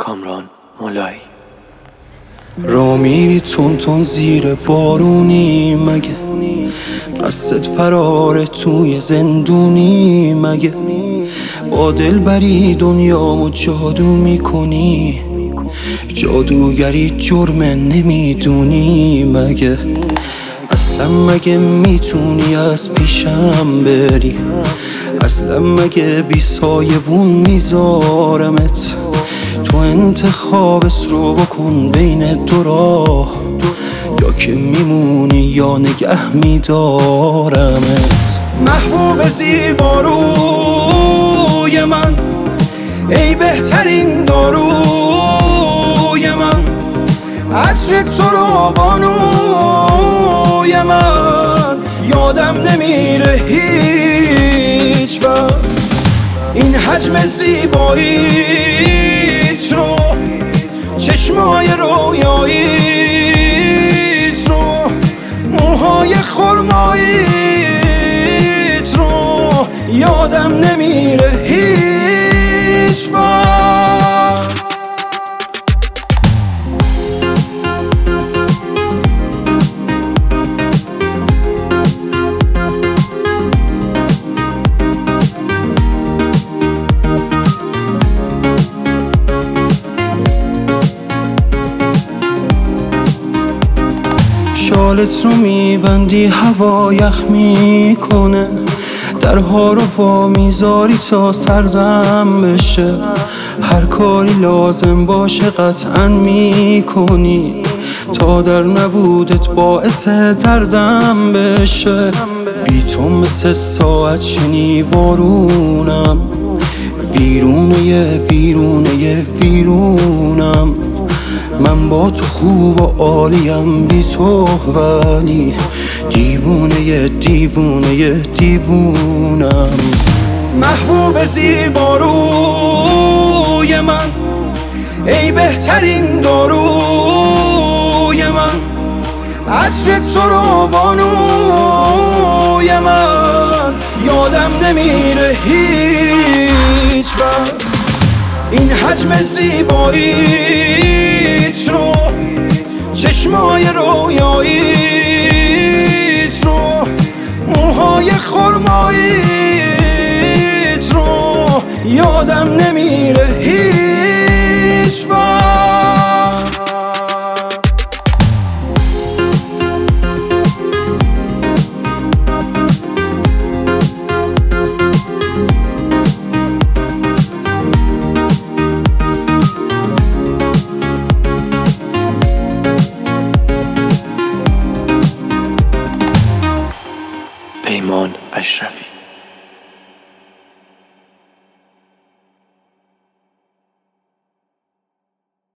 کامران مولایی. را میری تون تون زیر بارونی مگه؟ قصد فرار توی زندونی مگه؟ با دلبری دنیامو جادو میکنی، جادوگری جرم نمیدونی مگه؟ اصلا مگه میتونی از پیشم بری؟ اصلا مگه بی سایبون میذارمت؟ تو انتخابت رو بکن بین دو راه، یا که میمونی یا نگه میدارمت. محبوب زیباروی من، ای بهترین داروی من، عطر تو رو بانوی من، یادم نمیره هیچ وقت این حجم زیباییت رو، چشمای رویاییت رو، موهای خرماییت رو، یادم نمیره هیچ وقت. شالت رو میبندی هوا یخ میکنه، درها رو وا میذاری تا سردم بشه، هر کاری لازم باشه قطعا میکنی تا در نبودت باعث دردم بشه. بی تو مثل ساعت شنیوارونم، ویرونه ویرونم. من با تو خوب و عالیم، بی تو ولی دیوونم. محبوب زیباروی من، ای بهترین داروی من، عطر تو رو بانوی من، یادم نمیره هیچ وقت این حجم زیباییت رو، چشمای رویاییت رو، موهای خرماییت رو، یادم نمیره هیچ وقت. پیمان اشرفی.